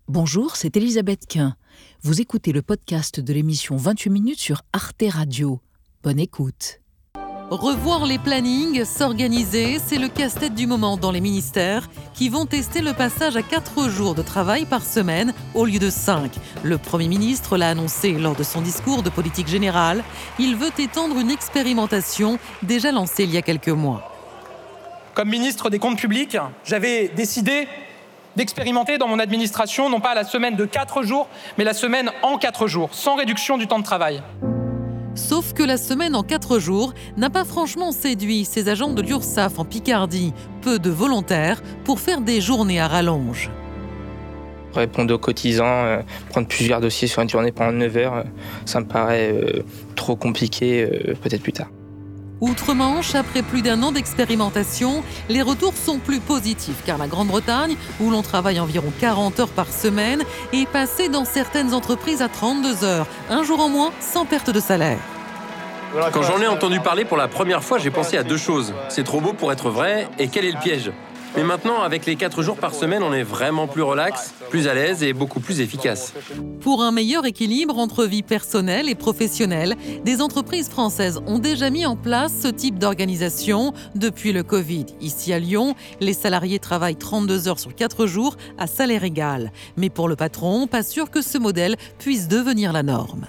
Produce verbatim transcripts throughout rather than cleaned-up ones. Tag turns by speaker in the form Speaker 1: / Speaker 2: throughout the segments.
Speaker 1: Bonjour, c'est Elisabeth Quint. Vous écoutez le podcast de l'émission vingt-huit minutes sur Arte Radio. Bonne écoute.
Speaker 2: Revoir les plannings, s'organiser, c'est le casse-tête du moment dans les ministères qui vont tester le passage à quatre jours de travail par semaine au lieu de cinq. Le Premier ministre l'a annoncé lors de son discours de politique générale. Il veut étendre une expérimentation déjà lancée il y a quelques mois.
Speaker 3: Comme ministre des Comptes publics, j'avais décidé d'expérimenter dans mon administration non pas la semaine de quatre jours, mais la semaine en quatre jours, sans réduction du temps de travail.
Speaker 2: Sauf que la semaine en quatre jours n'a pas franchement séduit ces agents de l'URSSAF en Picardie, peu de volontaires pour faire des journées à rallonge.
Speaker 4: Répondre aux cotisants, euh, prendre plusieurs dossiers sur une journée pendant neuf heures, euh, ça me paraît euh, trop compliqué, euh, peut-être plus tard.
Speaker 2: Outre-Manche, après plus d'un an d'expérimentation, les retours sont plus positifs car la Grande-Bretagne, où l'on travaille environ quarante heures par semaine, est passée dans certaines entreprises à trente-deux heures, un jour en moins sans perte de salaire.
Speaker 5: Quand j'en ai entendu parler pour la première fois, j'ai pensé à deux choses. C'est trop beau pour être vrai et quel est le piège ? Mais maintenant, avec les quatre jours par semaine, on est vraiment plus relax, plus à l'aise et beaucoup plus efficace.
Speaker 2: Pour un meilleur équilibre entre vie personnelle et professionnelle, des entreprises françaises ont déjà mis en place ce type d'organisation depuis le Covid. Ici à Lyon, les salariés travaillent trente-deux heures sur quatre jours à salaire égal. Mais pour le patron, pas sûr que ce modèle puisse devenir la norme.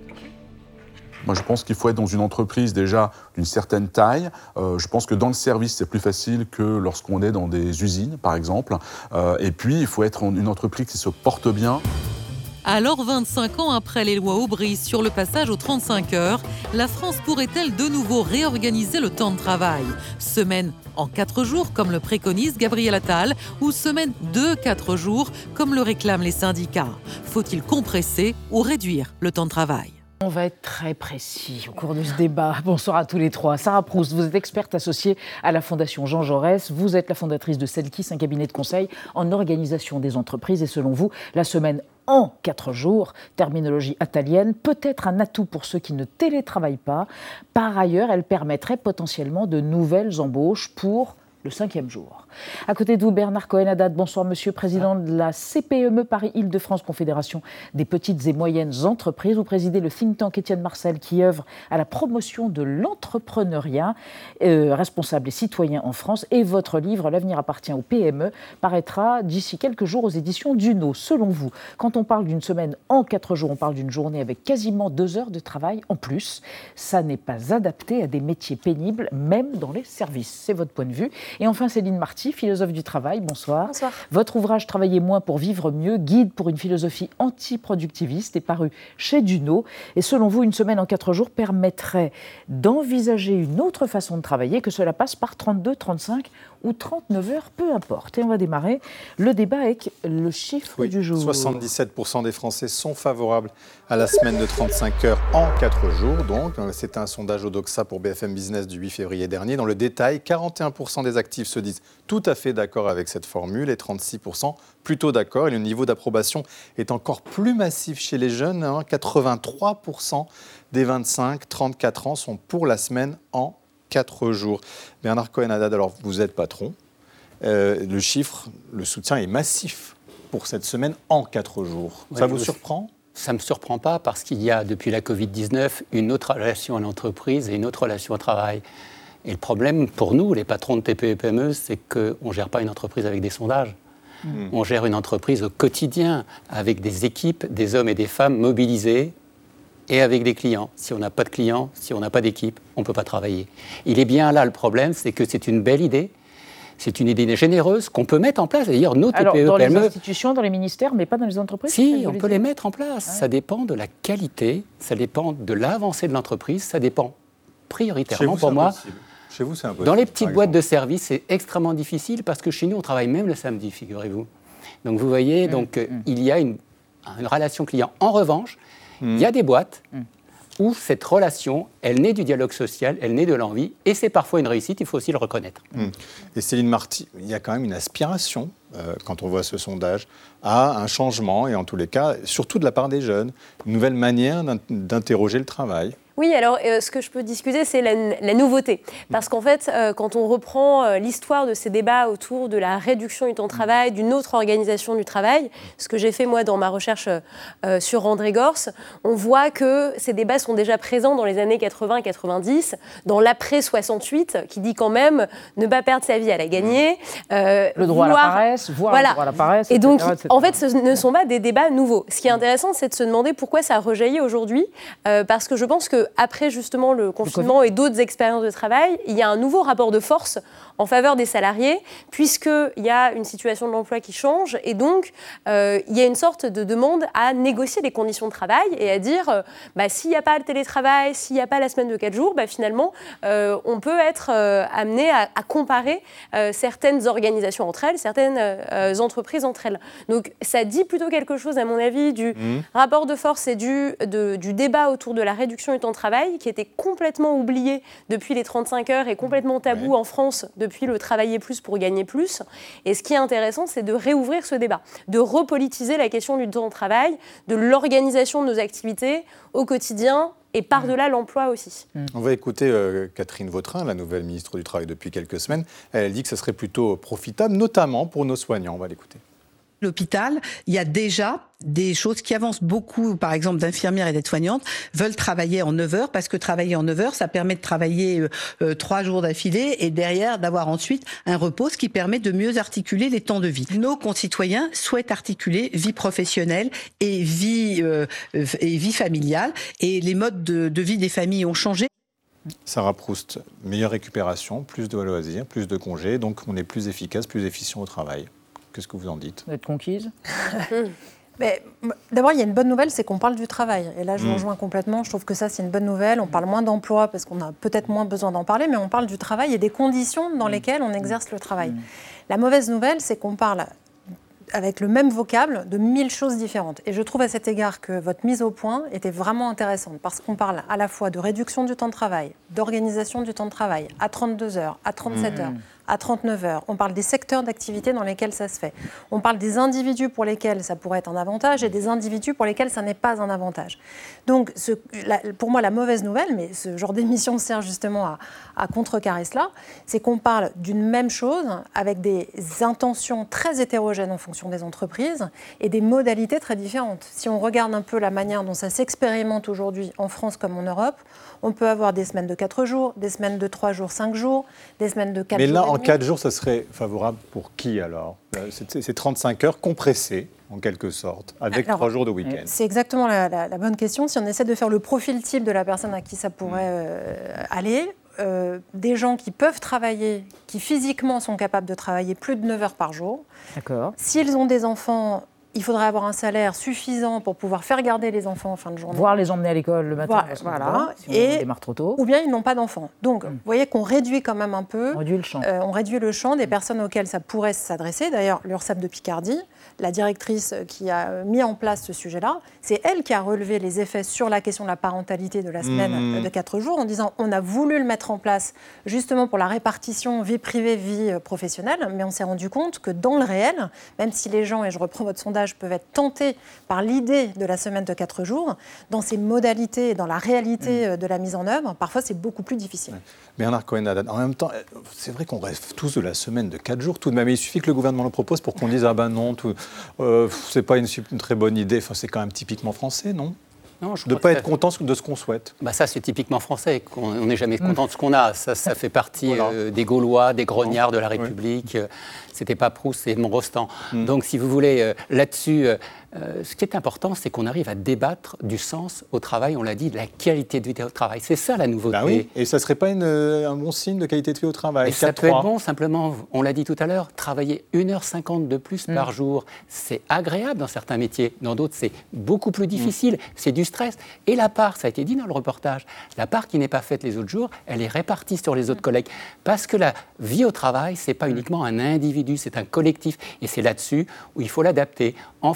Speaker 6: Moi, je pense qu'il faut être dans une entreprise déjà d'une certaine taille. Euh, je pense que dans le service, c'est plus facile que lorsqu'on est dans des usines, par exemple. Euh, et puis, il faut être une entreprise qui se porte bien.
Speaker 2: Alors, vingt-cinq ans après les lois Aubry sur le passage aux trente-cinq heures, la France pourrait-elle de nouveau réorganiser le temps de travail ? Semaine en quatre jours, comme le préconise Gabriel Attal, ou semaine de quatre jours, comme le réclament les syndicats ? Faut-il compresser ou réduire le temps de travail ?
Speaker 7: On va être très précis au cours de ce débat. Bonsoir à tous les trois. Sarah Proust, vous êtes experte associée à la Fondation Jean Jaurès. Vous êtes la fondatrice de Selkis, un cabinet de conseil en organisation des entreprises. Et selon vous, la semaine en quatre jours, terminologie attalienne, peut être un atout pour ceux qui ne télétravaillent pas. Par ailleurs, elle permettrait potentiellement de nouvelles embauches pour le cinquième jour. À côté de vous, Bernard Cohen-Haddad, bonsoir monsieur, président de la C P M E Paris-Île-de-France, Confédération des petites et moyennes entreprises. Vous présidez le think tank Étienne Marcel qui œuvre à la promotion de l'entrepreneuriat euh, responsable et citoyen en France. Et votre livre, L'avenir appartient aux P M E, paraîtra d'ici quelques jours aux éditions Duno. Selon vous, quand on parle d'une semaine en quatre jours, on parle d'une journée avec quasiment deux heures de travail en plus. Ça n'est pas adapté à des métiers pénibles, même dans les services. C'est votre point de vue. Et enfin, Céline Marty, philosophe du travail, bonsoir.
Speaker 8: Bonsoir.
Speaker 7: Votre ouvrage « Travailler moins pour vivre mieux », guide pour une philosophie anti-productiviste, est paru chez Duno. Et selon vous, une semaine en quatre jours permettrait d'envisager une autre façon de travailler, que cela passe par trente-deux, trente-cinq ou trente-neuf heures, peu importe. Et on va démarrer le débat avec le chiffre
Speaker 9: oui,
Speaker 7: du jour.
Speaker 9: soixante-dix-sept pour cent des Français sont favorables à la semaine de trente-cinq heures en quatre jours. Donc, c'est un sondage Odoxa pour B F M Business du huit février dernier. Dans le détail, quarante et un pour cent des actifs se disent tout à fait d'accord avec cette formule et trente-six pour cent plutôt d'accord. Et le niveau d'approbation est encore plus massif chez les jeunes. Hein. quatre-vingt-trois pour cent des vingt-cinq à trente-quatre ans sont pour la semaine en quatre jours. Bernard Cohen-Haddad, alors vous êtes patron. Euh, le chiffre, le soutien est massif pour cette semaine en quatre jours.
Speaker 10: Ouais,
Speaker 9: Ça vous surprend ?
Speaker 10: Ça ne me surprend pas parce qu'il y a, depuis la covid dix-neuf, une autre relation à l'entreprise et une autre relation au travail. Et le problème pour nous, les patrons de T P E P M E, c'est qu'on ne gère pas une entreprise avec des sondages. Mmh. On gère une entreprise au quotidien, avec des équipes, des hommes et des femmes mobilisés et avec des clients. Si on n'a pas de clients, si on n'a pas d'équipe, on ne peut pas travailler. Il est bien là le problème, c'est que c'est une belle idée. C'est une idée généreuse qu'on peut mettre en place. D'ailleurs, nos
Speaker 7: Alors,
Speaker 10: T P E
Speaker 7: dans
Speaker 10: P M E...
Speaker 7: les institutions, dans les ministères, mais pas dans les entreprises ?
Speaker 10: Si, on peut les mettre en place. Ouais. Ça dépend de la qualité, ça dépend de l'avancée de l'entreprise, ça dépend prioritairement
Speaker 9: vous,
Speaker 10: pour moi.
Speaker 9: Impossible. Chez vous, c'est impossible.
Speaker 10: Dans les petites boîtes de service, c'est extrêmement difficile parce que chez nous, on travaille même le samedi, figurez-vous. Donc, vous voyez, mmh, donc, mmh. il y a une, une relation client. En revanche, mmh. il y a des boîtes mmh. où cette relation, elle naît du dialogue social, elle naît de l'envie, et c'est parfois une réussite, il faut aussi le reconnaître.
Speaker 9: Mmh. Et Céline Marty, il y a quand même une aspiration, euh, quand on voit ce sondage, à un changement, et en tous les cas, surtout de la part des jeunes, une nouvelle manière d'interroger le travail.
Speaker 8: Oui, alors euh, ce que je peux discuter, c'est la, la nouveauté. Parce qu'en fait, euh, quand on reprend euh, l'histoire de ces débats autour de la réduction du temps de travail, d'une autre organisation du travail, ce que j'ai fait moi dans ma recherche euh, sur André Gorz, on voit que ces débats sont déjà présents dans les années quatre-vingts quatre-vingt-dix, dans l'après soixante-huit, qui dit quand même ne pas perdre sa vie à la gagner.
Speaker 7: Euh, le droit vouloir... à la paresse, voir voilà. le droit à la paresse.
Speaker 8: Et donc, et cetera, en fait, ce ne sont pas des débats nouveaux. Ce qui est intéressant, c'est de se demander pourquoi ça a rejailli aujourd'hui, euh, parce que je pense qu'après justement le confinement le et d'autres expériences de travail, il y a un nouveau rapport de force en faveur des salariés, puisqu'il y a une situation de l'emploi qui change, et donc euh, il y a une sorte de demande à négocier les conditions de travail et à dire, euh, bah, s'il n'y a pas le télétravail, s'il n'y a pas la semaine de quatre jours, bah, finalement, euh, on peut être euh, amené à, à comparer euh, certaines organisations entre elles, certaines euh, entreprises entre elles. Donc ça dit plutôt quelque chose, à mon avis, du mmh. rapport de force et du, de, du débat autour de la réduction du temps de travail, qui était complètement oublié depuis les trente-cinq heures et complètement tabou ouais. en France depuis le travailler plus pour gagner plus. Et ce qui est intéressant, c'est de réouvrir ce débat, de repolitiser la question du temps de travail, de l'organisation de nos activités au quotidien et par-delà l'emploi aussi.
Speaker 9: On va écouter euh, Catherine Vautrin, la nouvelle ministre du Travail depuis quelques semaines. Elle dit que ce serait plutôt profitable, notamment pour nos soignants. On va l'écouter.
Speaker 11: L'hôpital, il y a déjà des choses qui avancent beaucoup, par exemple d'infirmières et d'aides-soignantes, veulent travailler en neuf heures, parce que travailler en neuf heures, ça permet de travailler euh, euh, trois jours d'affilée et derrière d'avoir ensuite un repos, ce qui permet de mieux articuler les temps de vie. Nos concitoyens souhaitent articuler vie professionnelle et vie, euh, et vie familiale, et les modes de, de vie des familles ont changé.
Speaker 9: Sarah Proust, meilleure récupération, plus de loisirs, plus de congés, donc on est plus efficace, plus efficient au travail. Qu'est-ce que vous en dites ?
Speaker 7: Vous êtes conquise ?
Speaker 12: Mais, d'abord, il y a une bonne nouvelle, c'est qu'on parle du travail. Et là, je vous rejoins complètement. Je trouve que ça, c'est une bonne nouvelle. On parle moins d'emploi parce qu'on a peut-être moins besoin d'en parler, mais on parle du travail et des conditions dans lesquelles on exerce le travail. La mauvaise nouvelle, c'est qu'on parle avec le même vocable de mille choses différentes. Et je trouve à cet égard que votre mise au point était vraiment intéressante parce qu'on parle à la fois de réduction du temps de travail, d'organisation du temps de travail à trente-deux heures, à trente-sept heures, à trente-neuf heures. On parle des secteurs d'activité dans lesquels ça se fait. On parle des individus pour lesquels ça pourrait être un avantage et des individus pour lesquels ça n'est pas un avantage. Donc, ce, la, pour moi, la mauvaise nouvelle, mais ce genre d'émission sert justement à, à contrecarrer cela, c'est qu'on parle d'une même chose avec des intentions très hétérogènes en fonction des entreprises et des modalités très différentes. Si on regarde un peu la manière dont ça s'expérimente aujourd'hui en France comme en Europe, on peut avoir des semaines de quatre jours, des semaines de trois jours, cinq jours, des semaines de quatre jours.
Speaker 9: Mais là, en quatre jours, ça serait favorable pour qui alors ? C'est, c'est trente-cinq heures compressées, en quelque sorte, avec trois jours de week-end.
Speaker 12: C'est exactement la, la, la bonne question. Si on essaie de faire le profil type de la personne à qui ça pourrait euh, aller, euh, des gens qui peuvent travailler, qui physiquement sont capables de travailler plus de neuf heures par jour.
Speaker 7: D'accord.
Speaker 12: S'ils ont des enfants, il faudrait avoir un salaire suffisant pour pouvoir faire garder les enfants en fin de journée.
Speaker 7: Voire les emmener à l'école le matin.
Speaker 12: Voilà. voilà.
Speaker 7: Si on
Speaker 12: et,
Speaker 7: démarre trop tôt.
Speaker 12: Ou bien ils n'ont pas d'enfants. Donc, mm. vous voyez qu'on réduit quand même un peu.
Speaker 7: On réduit le champ.
Speaker 12: Euh, on réduit le champ des personnes auxquelles ça pourrait s'adresser. D'ailleurs, l'URSSAF de Picardie, la directrice qui a mis en place ce sujet-là, c'est elle qui a relevé les effets sur la question de la parentalité de la semaine mmh. de quatre jours, en disant on a voulu le mettre en place justement pour la répartition vie privée, vie professionnelle, mais on s'est rendu compte que dans le réel, même si les gens, et je reprends votre sondage, peuvent être tentés par l'idée de la semaine de quatre jours, dans ses modalités et dans la réalité mmh. de la mise en œuvre, parfois c'est beaucoup plus difficile. Ouais.
Speaker 9: Bernard Cohen-Haddad, en même temps, c'est vrai qu'on rêve tous de la semaine de quatre jours tout de même. Il suffit que le gouvernement le propose pour qu'on dise ah ben non, tout, euh, c'est pas une, une très bonne idée. Enfin, c'est quand même typiquement français, non ?
Speaker 10: Non, je
Speaker 9: de ne pas être content de ce qu'on souhaite.
Speaker 10: Bah ça, c'est typiquement français. On n'est jamais content de ce qu'on a. Ça, ça fait partie voilà. euh, des Gaulois, des grognards de la République. Oui. C'était pas Proust, c'est Montrostan. Mm. Donc, si vous voulez, euh, là-dessus, euh, euh, ce qui est important, c'est qu'on arrive à débattre du sens au travail. On l'a dit, de la qualité de vie au travail. C'est ça la nouveauté.
Speaker 9: Bah oui. Et ça ne serait pas une, un bon signe de qualité de vie au travail.
Speaker 10: Et ça peut être bon, simplement, on l'a dit tout à l'heure, travailler une heure cinquante de plus mm. par jour, c'est agréable dans certains métiers. Dans d'autres, c'est beaucoup plus difficile. Mm. C'est du stress. Et la part, ça a été dit dans le reportage, la part qui n'est pas faite les autres jours, elle est répartie sur les autres collègues. Parce que la vie au travail, ce n'est pas uniquement un individu, c'est un collectif. Et c'est là-dessus où il faut l'adapter en fonction des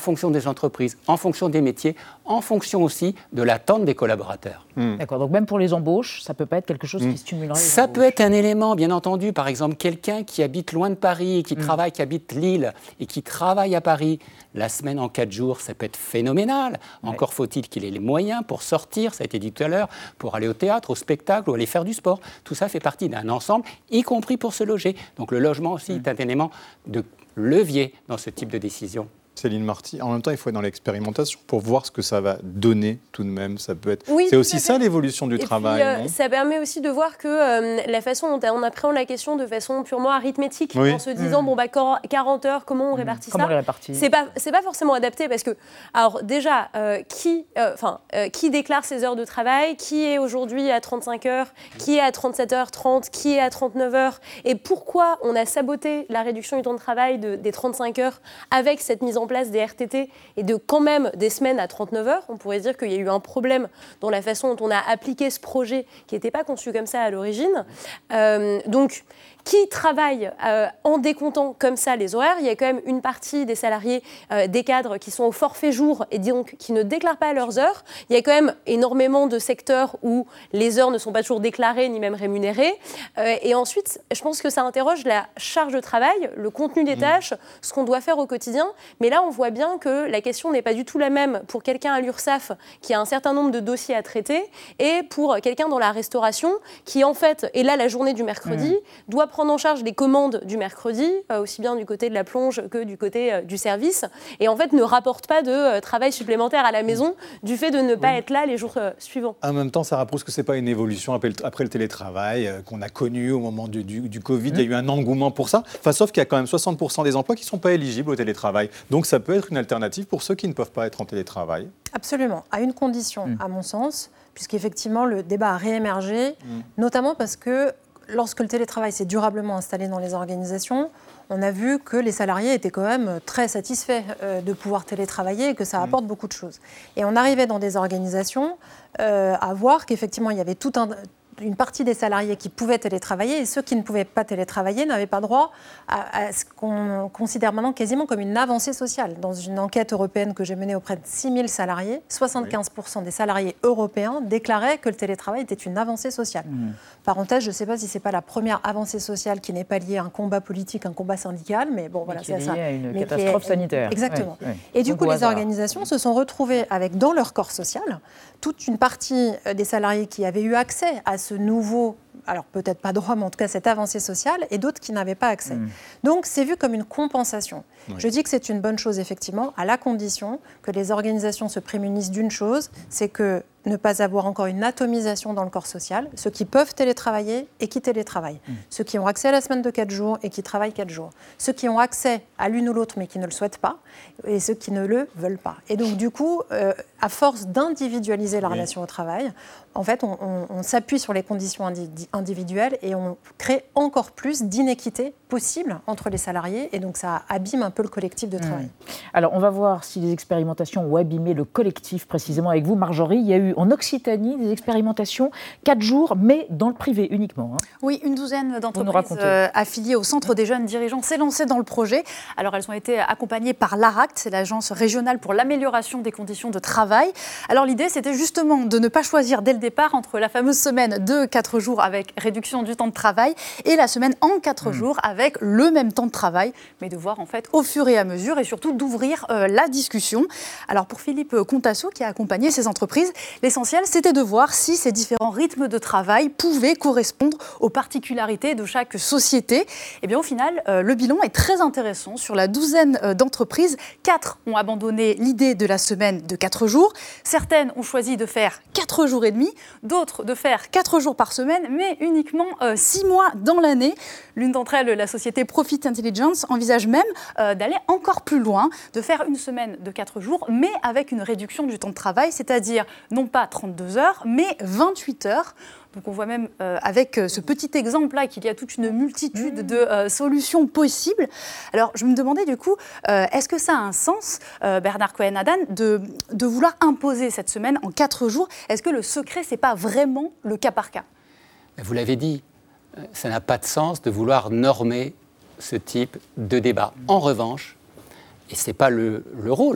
Speaker 10: entreprises, en fonction des métiers, en fonction aussi de l'attente des collaborateurs.
Speaker 7: Mmh. D'accord, donc même pour les embauches, ça ne peut pas être quelque chose mmh. qui stimulerait les
Speaker 10: Ça
Speaker 7: embauches.
Speaker 10: peut être un élément, bien entendu. Par exemple, quelqu'un qui habite loin de Paris et qui mmh. travaille, qui habite Lille et qui travaille à Paris, la semaine en quatre jours, ça peut être phénoménal. Encore ouais. faut-il qu'il ait les moyens pour sortir, ça a été dit tout à l'heure, pour aller au théâtre, au spectacle ou aller faire du sport. Tout ça fait partie d'un ensemble, y compris pour se loger. Donc le logement aussi mmh. est un élément de levier dans ce type de décision.
Speaker 9: Céline Marty, en même temps, il faut être dans l'expérimentation pour voir ce que ça va donner tout de même. Ça peut être.
Speaker 8: Oui,
Speaker 9: c'est aussi ça l'évolution du
Speaker 8: et
Speaker 9: travail.
Speaker 8: Puis, euh, ça permet aussi de voir que euh, la façon dont on appréhende la question de façon purement arithmétique, oui. en se disant mmh. bon bah quarante heures, comment on répartit mmh. ça
Speaker 7: Comment on répartit
Speaker 8: C'est pas c'est pas forcément adapté parce que alors déjà euh, qui enfin euh, euh, qui déclare ses heures de travail, qui est aujourd'hui à trente-cinq heures, qui est à trente-sept heures trente, qui est à trente-neuf heures, et pourquoi on a saboté la réduction du temps de travail de, des trente-cinq heures avec cette mise en place des R T T et de quand même des semaines à trente-neuf heures. On pourrait dire qu'il y a eu un problème dans la façon dont on a appliqué ce projet qui n'était pas conçu comme ça à l'origine. Euh, donc, qui travaille euh, en décomptant comme ça les horaires? Il y a quand même une partie des salariés, euh, des cadres qui sont au forfait jour et donc qui ne déclarent pas leurs heures. Il y a quand même énormément de secteurs où les heures ne sont pas toujours déclarées ni même rémunérées. Euh, et ensuite, je pense que ça interroge la charge de travail, le contenu des tâches, ce qu'on doit faire au quotidien. Mais là, on voit bien que la question n'est pas du tout la même pour quelqu'un à l'URSSAF qui a un certain nombre de dossiers à traiter et pour quelqu'un dans la restauration qui, en fait, est là la journée du mercredi, mmh. doit prendre en charge les commandes du mercredi, euh, aussi bien du côté de la plonge que du côté euh, du service, et en fait ne rapporte pas de euh, travail supplémentaire à la maison du fait de ne pas oui. être là les jours euh, suivants.
Speaker 9: En même temps, Sarah Proust, que ce n'est pas une évolution après le, après le télétravail euh, qu'on a connu au moment du, du, du Covid. Mmh. Il y a eu un engouement pour ça, enfin, sauf qu'il y a quand même soixante pour cent des emplois qui ne sont pas éligibles au télétravail. Donc ça peut être une alternative pour ceux qui ne peuvent pas être en télétravail.
Speaker 12: Absolument, à une condition, mmh. à mon sens, puisqu'effectivement le débat a réémergé, mmh. notamment parce que lorsque le télétravail s'est durablement installé dans les organisations, on a vu que les salariés étaient quand même très satisfaits euh, de pouvoir télétravailler et que ça apporte mmh. beaucoup de choses. Et on arrivait dans des organisations euh, à voir qu'effectivement, il y avait tout un... une partie des salariés qui pouvaient télétravailler et ceux qui ne pouvaient pas télétravailler n'avaient pas droit à, à ce qu'on considère maintenant quasiment comme une avancée sociale. Dans une enquête européenne que j'ai menée auprès de six mille salariés, soixante-quinze pour cent des salariés européens déclaraient que le télétravail était une avancée sociale. Mmh. Parenthèse, je ne sais pas si ce n'est pas la première avancée sociale qui n'est pas liée à un combat politique, un combat syndical, mais bon, voilà,
Speaker 7: c'est
Speaker 12: ça.
Speaker 7: Liée à une mais catastrophe est... sanitaire.
Speaker 12: Exactement.
Speaker 7: Ouais, ouais.
Speaker 12: Et du
Speaker 7: Donc,
Speaker 12: coup, les
Speaker 7: hasard.
Speaker 12: organisations se sont retrouvées avec, dans leur corps social, toute une partie des salariés qui avaient eu accès à ce nouveau, alors peut-être pas droit, mais en tout cas cette avancée sociale, et d'autres qui n'avaient pas accès. Mmh. Donc c'est vu comme une compensation. Oui. Je dis que c'est une bonne chose, effectivement, à la condition que les organisations se prémunissent d'une chose, c'est que ne pas avoir encore une atomisation dans le corps social, ceux qui peuvent télétravailler et qui télétravaillent, mmh. ceux qui ont accès à la semaine de quatre jours et qui travaillent quatre jours, ceux qui ont accès à l'une ou l'autre mais qui ne le souhaitent pas, et ceux qui ne le veulent pas. Et donc du coup, euh, à force d'individualiser la oui. relation au travail, en fait, on, on, on s'appuie sur les conditions indi- individuelles et on crée encore plus d'inéquité possible entre les salariés, et donc ça abîme un peu le collectif de travail.
Speaker 7: Mmh. Alors, on va voir si les expérimentations ont abîmé le collectif, précisément avec vous, Marjorie. Il y a eu en Occitanie des expérimentations, quatre jours, mais dans le privé uniquement. Hein.
Speaker 13: Oui, une douzaine d'entreprises euh, affiliées au Centre des jeunes dirigeants s'est lancée dans le projet. Alors, elles ont été accompagnées par l'ARACT, c'est l'Agence régionale pour l'amélioration des conditions de travail. Alors, l'idée, c'était justement de ne pas choisir dès le départ entre la fameuse semaine de quatre jours avec réduction du temps de travail et la semaine en quatre mmh. jours avec le même temps de travail, mais de voir en fait au fur et à mesure et surtout d'ouvrir euh, la discussion. Alors, pour Philippe Contasso, qui a accompagné ces entreprises, l'essentiel, c'était de voir si ces différents rythmes de travail pouvaient correspondre aux particularités de chaque société. Et bien, au final, euh, le bilan est très intéressant. Sur la douzaine euh, d'entreprises, quatre ont abandonné l'idée de la semaine de quatre jours. Certaines ont choisi de faire quatre jours et demi, d'autres de faire quatre jours par semaine, mais uniquement euh, six mois dans l'année. L'une d'entre elles, la société Profit Intelligence, envisage même euh, d'aller encore plus loin, de faire une semaine de quatre jours, mais avec une réduction du temps de travail, c'est-à-dire non pas trente-deux heures, mais vingt-huit heures. Donc on voit même euh, avec euh, ce petit exemple-là qu'il y a toute une multitude mmh. de euh, solutions possibles. Alors je me demandais du coup, euh, est-ce que ça a un sens, euh, Bernard Cohen-Adan, de, de vouloir imposer cette semaine en quatre jours? Est-ce que le secret, ce n'est pas vraiment le cas par cas?
Speaker 10: Vous l'avez dit, ça n'a pas de sens de vouloir normer ce type de débat. En revanche, et ce n'est pas le, le rôle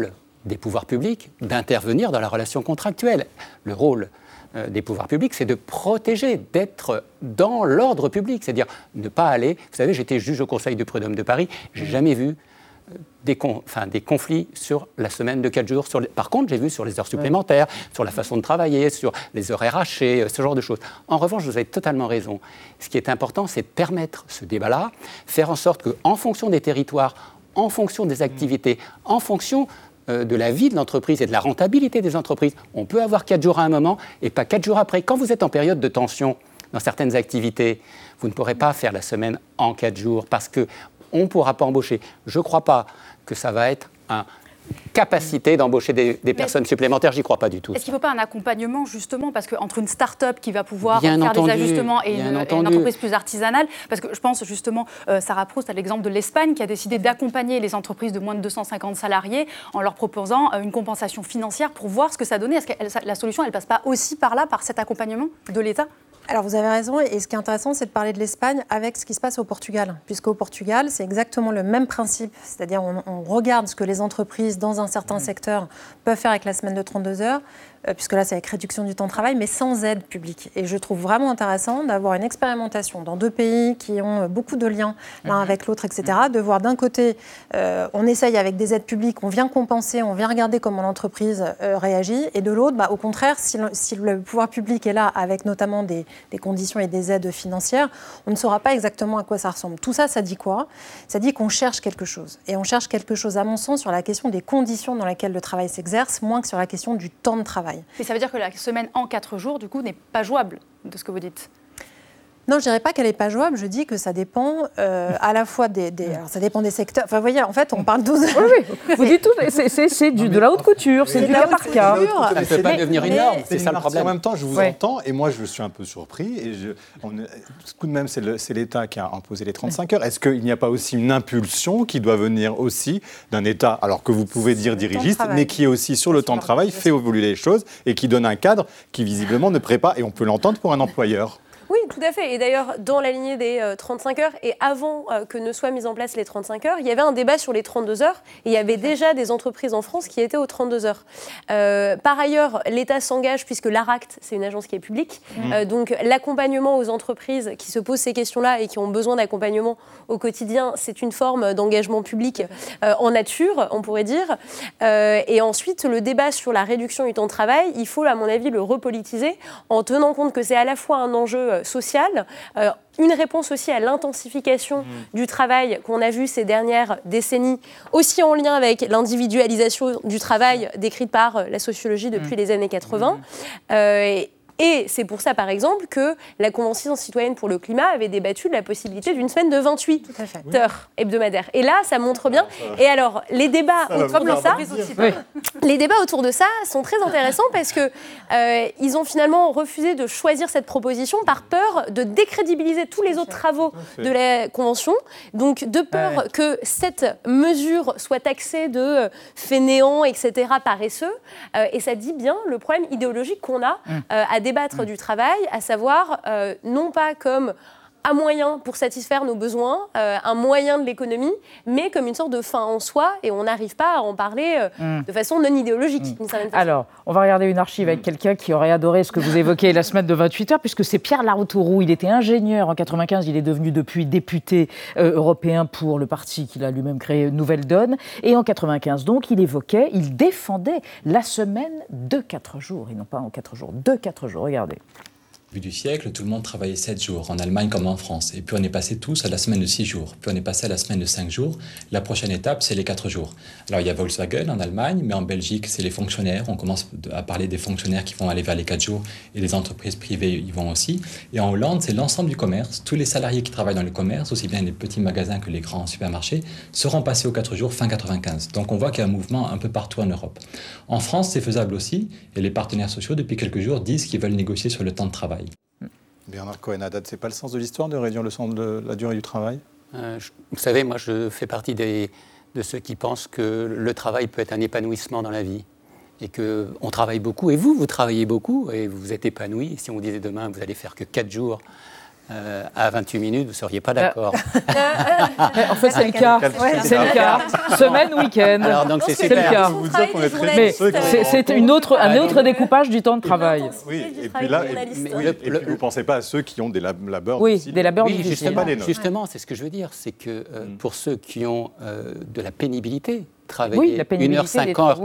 Speaker 10: des pouvoirs publics d'intervenir dans la relation contractuelle. Le rôle euh, des pouvoirs publics, c'est de protéger, d'être dans l'ordre public, c'est-à-dire ne pas aller... Vous savez, j'étais juge au Conseil de prud'homme de Paris, j'ai jamais vu des, con, enfin, des conflits sur la semaine de quatre jours. Sur les, par contre, j'ai vu sur les heures supplémentaires, ouais. sur la façon de travailler, sur les horaires hachés, ce genre de choses. En revanche, vous avez totalement raison. Ce qui est important, c'est de permettre ce débat-là, faire en sorte qu'en fonction des territoires, en fonction des activités, en fonction euh, de la vie de l'entreprise et de la rentabilité des entreprises, on peut avoir quatre jours à un moment et pas quatre jours après. Quand vous êtes en période de tension dans certaines activités, vous ne pourrez pas faire la semaine en quatre jours parce que on ne pourra pas embaucher. Je ne crois pas que ça va être une capacité d'embaucher des, des personnes supplémentaires, j'y crois pas du tout.
Speaker 13: Est-ce qu'il ne faut pas un accompagnement, justement, parce qu'entre une start-up qui va pouvoir
Speaker 10: bien
Speaker 13: faire
Speaker 10: entendu,
Speaker 13: des ajustements et une, et une entreprise plus artisanale, parce que je pense justement, euh, Sarah Proust a l'exemple de l'Espagne qui a décidé d'accompagner les entreprises de moins de deux cent cinquante salariés en leur proposant euh, une compensation financière pour voir ce que ça donnait. Est-ce que la solution, elle ne passe pas aussi par là, par cet accompagnement de l'État ?
Speaker 12: Alors vous avez raison, et ce qui est intéressant, c'est de parler de l'Espagne avec ce qui se passe au Portugal, puisqu'au Portugal, c'est exactement le même principe, c'est-à-dire on, on regarde ce que les entreprises dans un certain secteur peuvent faire avec la semaine de trente-deux heures, euh, puisque là c'est avec réduction du temps de travail, mais sans aide publique. Et je trouve vraiment intéressant d'avoir une expérimentation dans deux pays qui ont beaucoup de liens l'un avec l'autre, et cetera, de voir d'un côté, euh, on essaye avec des aides publiques, on vient compenser, on vient regarder comment l'entreprise euh, réagit, et de l'autre, bah, au contraire, si le, si le pouvoir public est là avec notamment des des conditions et des aides financières, on ne saura pas exactement à quoi ça ressemble. Tout ça, ça dit quoi ? Ça dit qu'on cherche quelque chose. Et on cherche quelque chose, à mon sens, sur la question des conditions dans lesquelles le travail s'exerce, moins que sur la question du temps de travail.
Speaker 13: Et ça veut dire que la semaine en quatre jours, du coup, n'est pas jouable, de ce que vous dites ?
Speaker 12: Non, je ne dirais pas qu'elle n'est pas jouable, je dis que ça dépend euh, à la fois des, des... Alors, ça dépend des secteurs. Enfin, vous voyez, en fait, on parle douze...
Speaker 7: Oui, oui, vous dites tout, c'est, c'est, c'est du, de la haute couture, c'est du cas par cas.
Speaker 10: Ça ne peut pas devenir une norme, c'est ça le problème.
Speaker 9: En même temps, je vous
Speaker 7: ouais.
Speaker 9: entends, et moi, je suis un peu surpris. Et je, on, tout de même, c'est, le, c'est l'État qui a imposé les trente-cinq heures. Est-ce qu'il n'y a pas aussi une impulsion qui doit venir aussi d'un État, alors que vous pouvez dire dirigiste, mais qui est aussi sur le temps de travail, fait évoluer les choses, et qui donne un cadre qui, visiblement, ne prépare, et on peut l'entendre pour un employeur.
Speaker 8: Oui, tout à fait. Et d'ailleurs, dans la lignée des euh, trente-cinq heures, et avant euh, que ne soient mises en place les trente-cinq heures, il y avait un débat sur les trente-deux heures, et il y avait déjà des entreprises en France qui étaient aux trente-deux heures. Euh, par ailleurs, l'État s'engage, puisque l'ARACT, c'est une agence qui est publique, mmh. euh, donc l'accompagnement aux entreprises qui se posent ces questions-là et qui ont besoin d'accompagnement au quotidien, c'est une forme d'engagement public euh, en nature, on pourrait dire. Euh, et ensuite, le débat sur la réduction du temps de travail, il faut, à mon avis, le repolitiser en tenant compte que c'est à la fois un enjeu sociale, euh, une réponse aussi à l'intensification mmh. du travail qu'on a vu ces dernières décennies, aussi en lien avec l'individualisation du travail décrite par la sociologie depuis mmh. les années quatre-vingts. Mmh. Euh, Et c'est pour ça, par exemple, que la Convention citoyenne pour le climat avait débattu de la possibilité d'une semaine de vingt-huit heures hebdomadaires. Et là, ça montre bien. Et alors, les débats
Speaker 9: ça
Speaker 8: autour de ça,
Speaker 7: oui.
Speaker 8: les débats autour de ça sont très intéressants parce que euh, ils ont finalement refusé de choisir cette proposition par peur de décrédibiliser tous les autres travaux de la Convention. Donc, de peur ouais. que cette mesure soit taxée de euh, fainéants, et cetera, paresseux. Euh, et ça dit bien le problème idéologique qu'on a euh, à débattre mmh. du travail, à savoir euh, non pas comme un moyen pour satisfaire nos besoins, euh, un moyen de l'économie, mais comme une sorte de fin en soi, et on n'arrive pas à en parler euh, mmh. de façon non idéologique, mmh. d'une certaine façon.
Speaker 7: Alors, on va regarder une archive avec quelqu'un qui aurait adoré ce que vous évoquez, la semaine de vingt-huit heures, puisque c'est Pierre Laroutourou, il était ingénieur en quatre-vingt-quinze, il est devenu depuis député euh, européen pour le parti qu'il a lui-même créé, Nouvelle Donne, et en quatre-vingt-quinze, donc, il évoquait, il défendait la semaine de quatre jours, et non pas en quatre jours, de quatre jours, regardez.
Speaker 14: Du siècle, tout le monde travaillait sept jours, en Allemagne comme en France. Et puis on est passé tous à la semaine de six jours. Puis on est passé à la semaine de cinq jours. La prochaine étape, c'est les quatre jours. Alors il y a Volkswagen en Allemagne, mais en Belgique, c'est les fonctionnaires. On commence à parler des fonctionnaires qui vont aller vers les quatre jours et les entreprises privées y vont aussi. Et en Hollande, c'est l'ensemble du commerce. Tous les salariés qui travaillent dans le commerce, aussi bien les petits magasins que les grands supermarchés, seront passés aux quatre jours fin quatre-vingt-quinze. Donc on voit qu'il y a un mouvement un peu partout en Europe. En France, c'est faisable aussi. Et les partenaires sociaux, depuis quelques jours, disent qu'ils veulent négocier sur le temps de travail.
Speaker 9: Bernard Cohen-Haddad, c'est pas le sens de l'histoire de réduire le sens de la durée du travail ?
Speaker 10: euh, je, Vous savez, moi je fais partie des, de ceux qui pensent que le travail peut être un épanouissement dans la vie. Et qu'on travaille beaucoup, et vous, vous travaillez beaucoup, et vous êtes épanoui. Et si on vous disait demain, vous allez faire que quatre jours Euh, à vingt-huit minutes, vous ne seriez pas d'accord.
Speaker 7: En fait, c'est le cas. C'est le cas. Semaine, week-end.
Speaker 10: Alors, donc, c'est,
Speaker 7: c'est le cas. Mais c'est, c'est une autre, un autre découpage du temps de travail.
Speaker 9: Oui, et puis là, et, oui, et puis vous ne pensez pas à ceux qui ont des labeurs
Speaker 7: oui,
Speaker 9: difficiles.
Speaker 7: Des labeurs
Speaker 10: oui,
Speaker 7: difficiles.
Speaker 10: Justement, justement, c'est ce que je veux dire. C'est que euh, mm. pour ceux qui ont euh, de la pénibilité, travailler oui, une heure cinquante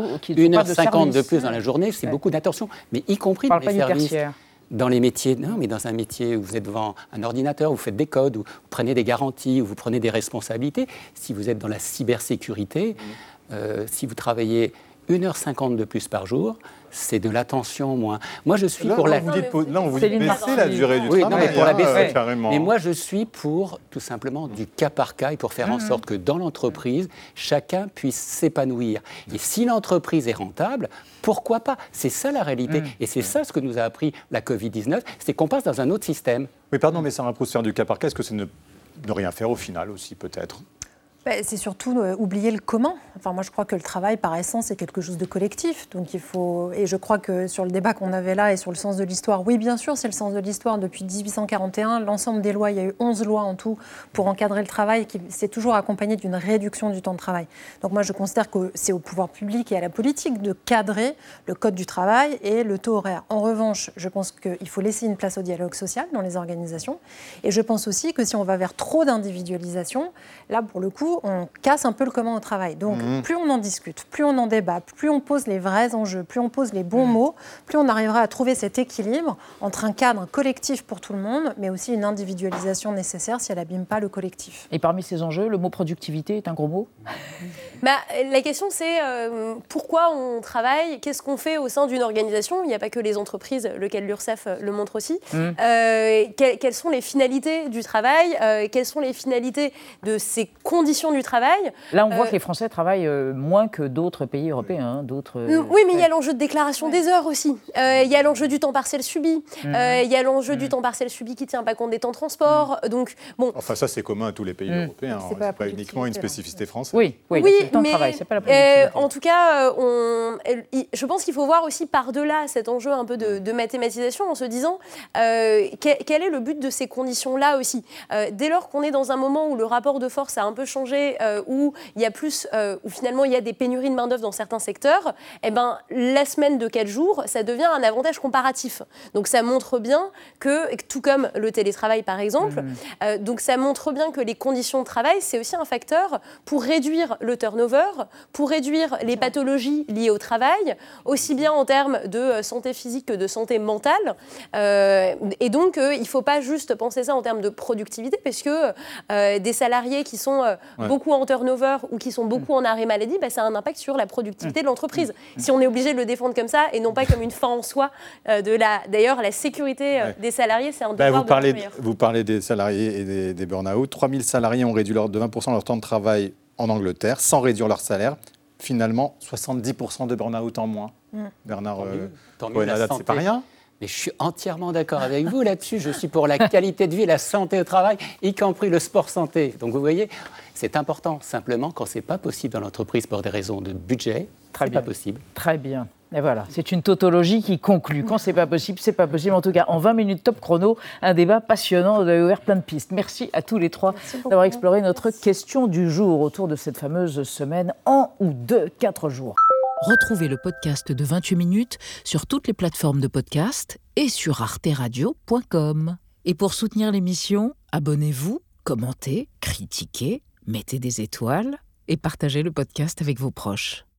Speaker 10: de plus dans la journée, c'est ouais. beaucoup d'attention, mais y compris dans les services. Dans les métiers, non, mais dans un métier où vous êtes devant un ordinateur, vous faites des codes, où vous prenez des garanties, où vous prenez des responsabilités. Si vous êtes dans la cybersécurité, mmh. euh, si vous travaillez une heure cinquante de plus par jour, c'est de l'attention moins. Moi, je suis
Speaker 9: là,
Speaker 10: pour
Speaker 9: là,
Speaker 10: la...
Speaker 9: Vous dites, là, on vous dit baisser la durée du
Speaker 10: oui,
Speaker 9: travail.
Speaker 10: Non, mais pour la baisser.
Speaker 9: Euh, carrément.
Speaker 10: Mais moi, je suis pour, tout simplement, du cas par cas et pour faire mmh. en sorte que dans l'entreprise, chacun puisse s'épanouir. Et si l'entreprise est rentable, pourquoi pas ? C'est ça la réalité. Mmh. Et c'est ça ce que nous a appris la covid dix-neuf, c'est qu'on passe dans un autre système.
Speaker 9: Oui, pardon, mais Sarah Proust, faire du cas par cas, est-ce que c'est ne, ne rien faire au final aussi, peut-être ?
Speaker 12: C'est surtout euh, oublier le commun. Enfin, moi, je crois que le travail, par essence, est quelque chose de collectif. Donc, il faut... Et je crois que sur le débat qu'on avait là et sur le sens de l'histoire, oui, bien sûr, c'est le sens de l'histoire. Depuis dix-huit cent quarante et un, l'ensemble des lois, il y a eu onze lois en tout pour encadrer le travail, qui s'est toujours accompagné d'une réduction du temps de travail. Donc, moi, je considère que c'est au pouvoir public et à la politique de cadrer le code du travail et le taux horaire. En revanche, je pense qu'il faut laisser une place au dialogue social dans les organisations. Et je pense aussi que si on va vers trop d'individualisation, là, pour le coup, on casse un peu le commun au travail. Donc, mmh. plus on en discute, plus on en débat, plus on pose les vrais enjeux, plus on pose les bons mmh. mots, plus on arrivera à trouver cet équilibre entre un cadre collectif pour tout le monde, mais aussi une individualisation nécessaire si elle n'abîme pas le collectif.
Speaker 7: Et parmi ces enjeux, le mot productivité est un gros mot ?
Speaker 8: bah, La question, c'est euh, pourquoi on travaille ? Qu'est-ce qu'on fait au sein d'une organisation ? Il n'y a pas que les entreprises, lequel l'URSSAF le montre aussi. Mmh. Euh, que, quelles sont les finalités du travail ? euh, Quelles sont les finalités de ces conditions du travail ?
Speaker 7: Là, on voit euh, que les Français travaillent euh, moins que d'autres pays européens. Hein, d'autres,
Speaker 8: euh, oui, mais il y a l'enjeu de déclaration ouais. des heures aussi. Il euh, y a l'enjeu du temps partiel subi. Il mmh. euh, y a l'enjeu mmh. du temps partiel subi qui ne tient pas compte des temps de transport. Mmh. Donc, bon.
Speaker 9: Enfin, ça, c'est commun à tous les pays mmh. européens. C'est hein, pas, pas uniquement une spécificité française.
Speaker 7: Oui, oui,
Speaker 8: oui
Speaker 7: c'est le temps
Speaker 8: mais
Speaker 7: de travail, c'est pas la productivité.
Speaker 8: Euh, en tout cas, on, je pense qu'il faut voir aussi par-delà cet enjeu un peu de, de mathématisation en se disant euh, quel, quel est le but de ces conditions-là aussi. Euh, dès lors qu'on est dans un moment où le rapport de force a un peu changé, euh, où il y a plus, euh, où finalement il y a des pénuries de main-d'œuvre dans certains secteurs, eh ben, la semaine de quatre jours, ça devient un avantage comparatif. Donc ça montre bien que, tout comme le télétravail par exemple, mmh. euh, donc ça montre bien que les conditions de travail, c'est aussi un facteur pour réduire le turnover, pour réduire les pathologies liées au travail, aussi bien en termes de santé physique que de santé mentale. Euh, et donc, euh, il ne faut pas juste penser ça en termes de productivité, parce que euh, des salariés qui sont euh, ouais. beaucoup en turnover ou qui sont beaucoup en arrêt maladie, bah, ça a un impact sur la productivité de l'entreprise. Si on est obligé de le défendre comme ça et non pas comme une fin en soi, euh, de la, d'ailleurs, la sécurité euh, ouais. des salariés, c'est un devoir
Speaker 9: bah, vous
Speaker 8: de
Speaker 9: parlez,
Speaker 8: l'employeur.
Speaker 9: Vous parlez des salariés et des, des burn-out. trois mille salariés ont réduit leur, de vingt pour cent leur temps de travail en Angleterre, sans réduire leur salaire. Finalement, soixante-dix pour cent de burn-out en moins. Mmh. Bernard Cohen-Haddad, c'est pas rien.
Speaker 10: Mais je suis entièrement d'accord avec vous là-dessus. Je suis pour la qualité de vie, la santé au travail, y compris le sport santé. Donc vous voyez, c'est important. Simplement, quand c'est pas possible dans l'entreprise pour des raisons de budget,
Speaker 7: Très
Speaker 10: c'est
Speaker 7: bien.
Speaker 10: pas possible.
Speaker 7: Très bien. Et voilà, c'est une tautologie qui conclut. Quand c'est pas possible, c'est pas possible. En tout cas, en vingt minutes top chrono, un débat passionnant. Vous avez ouvert plein de pistes. Merci à tous les trois d'avoir exploré notre Merci. question du jour autour de cette fameuse semaine en ou de quatre jours.
Speaker 1: Retrouvez le podcast de vingt-huit minutes sur toutes les plateformes de podcast et sur arte radio point com. Et pour soutenir l'émission, abonnez-vous, commentez, critiquez, mettez des étoiles et partagez le podcast avec vos proches.